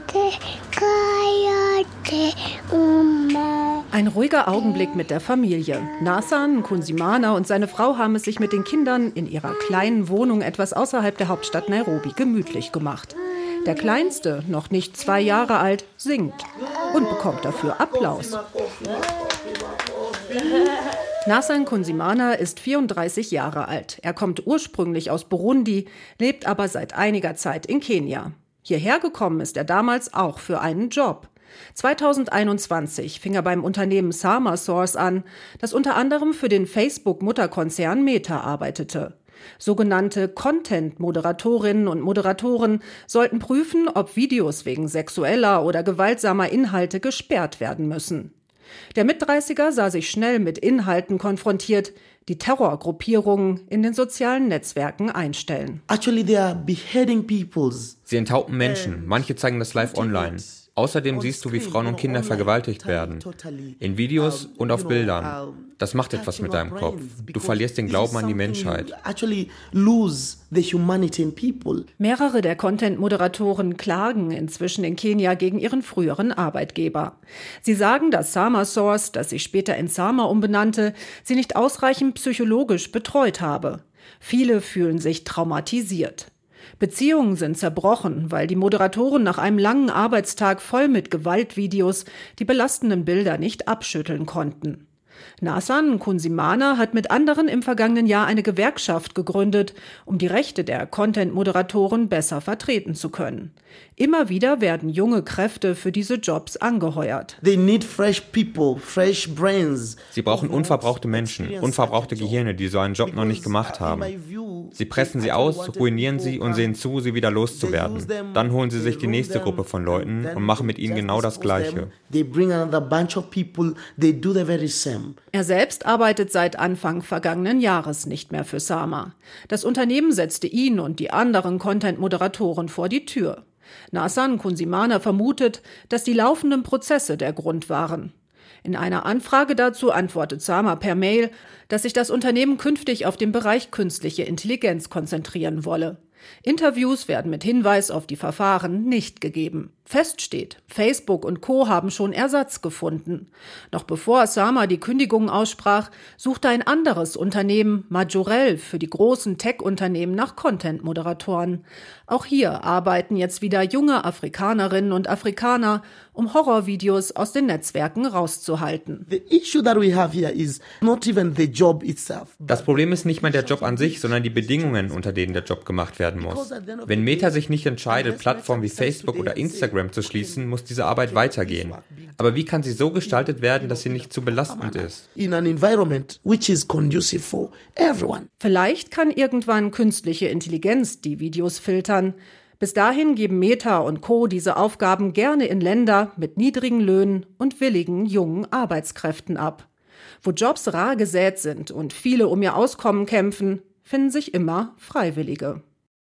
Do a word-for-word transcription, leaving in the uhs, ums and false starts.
Ein ruhiger Augenblick mit der Familie. Nathan Nkunzimana und seine Frau haben es sich mit den Kindern in ihrer kleinen Wohnung etwas außerhalb der Hauptstadt Nairobi gemütlich gemacht. Der Kleinste, noch nicht zwei Jahre alt, singt und bekommt dafür Applaus. Nathan Nkunzimana ist vierunddreißig Jahre alt. Er kommt ursprünglich aus Burundi, lebt aber seit einiger Zeit in Kenia. Hierher gekommen ist er damals auch für einen Job. zweitausendeinundzwanzig fing er beim Unternehmen SamaSource an, das unter anderem für den Facebook-Mutterkonzern Meta arbeitete. Sogenannte Content-Moderatorinnen und Moderatoren sollten prüfen, ob Videos wegen sexueller oder gewaltsamer Inhalte gesperrt werden müssen. Der Mitdreißiger sah sich schnell mit Inhalten konfrontiert, die Terrorgruppierungen in den sozialen Netzwerken einstellen. Actually, they are beheading peoples. Sie enthaupten Menschen, manche zeigen das live online. Außerdem siehst du, wie Frauen und Kinder vergewaltigt werden. In Videos und auf Bildern. Das macht etwas mit deinem Kopf. Du verlierst den Glauben an die Menschheit. Mehrere der Content-Moderatoren klagen inzwischen in Kenia gegen ihren früheren Arbeitgeber. Sie sagen, dass SamaSource, das sich später in Sama umbenannte, sie nicht ausreichend psychologisch betreut habe. Viele fühlen sich traumatisiert. Beziehungen sind zerbrochen, weil die Moderatoren nach einem langen Arbeitstag voll mit Gewaltvideos die belastenden Bilder nicht abschütteln konnten. Nathan Nkunzimana hat mit anderen im vergangenen Jahr eine Gewerkschaft gegründet, um die Rechte der Content-Moderatoren besser vertreten zu können. Immer wieder werden junge Kräfte für diese Jobs angeheuert. They need fresh people, fresh brains. Sie brauchen unverbrauchte Menschen, unverbrauchte Gehirne, die so einen Job noch nicht gemacht haben. Sie pressen sie aus, ruinieren sie und sehen zu, sie wieder loszuwerden. Dann holen sie sich die nächste Gruppe von Leuten und machen mit ihnen genau das Gleiche. Er selbst arbeitet seit Anfang vergangenen Jahres nicht mehr für Sama. Das Unternehmen setzte ihn und die anderen Content-Moderatoren vor die Tür. Nathan Nkunzimana vermutet, dass die laufenden Prozesse der Grund waren. In einer Anfrage dazu antwortet Sama per Mail, dass sich das Unternehmen künftig auf den Bereich künstliche Intelligenz konzentrieren wolle. Interviews werden mit Hinweis auf die Verfahren nicht gegeben. Fest steht, Facebook und Co. haben schon Ersatz gefunden. Noch bevor Sama die Kündigung aussprach, suchte ein anderes Unternehmen, Majorel, für die großen Tech-Unternehmen nach Content-Moderatoren. Auch hier arbeiten jetzt wieder junge Afrikanerinnen und Afrikaner, um Horrorvideos aus den Netzwerken rauszuhalten. Das Problem ist nicht mehr der Job an sich, sondern die Bedingungen, unter denen der Job gemacht werden muss. Wenn Meta sich nicht entscheidet, Plattformen wie Facebook oder Instagram zu schließen, muss diese Arbeit weitergehen. Aber wie kann sie so gestaltet werden, dass sie nicht zu belastend ist? Vielleicht kann irgendwann künstliche Intelligenz die Videos filtern. Bis dahin geben Meta und Co. diese Aufgaben gerne in Länder mit niedrigen Löhnen und willigen jungen Arbeitskräften ab. Wo Jobs rar gesät sind und viele um ihr Auskommen kämpfen, finden sich immer Freiwillige.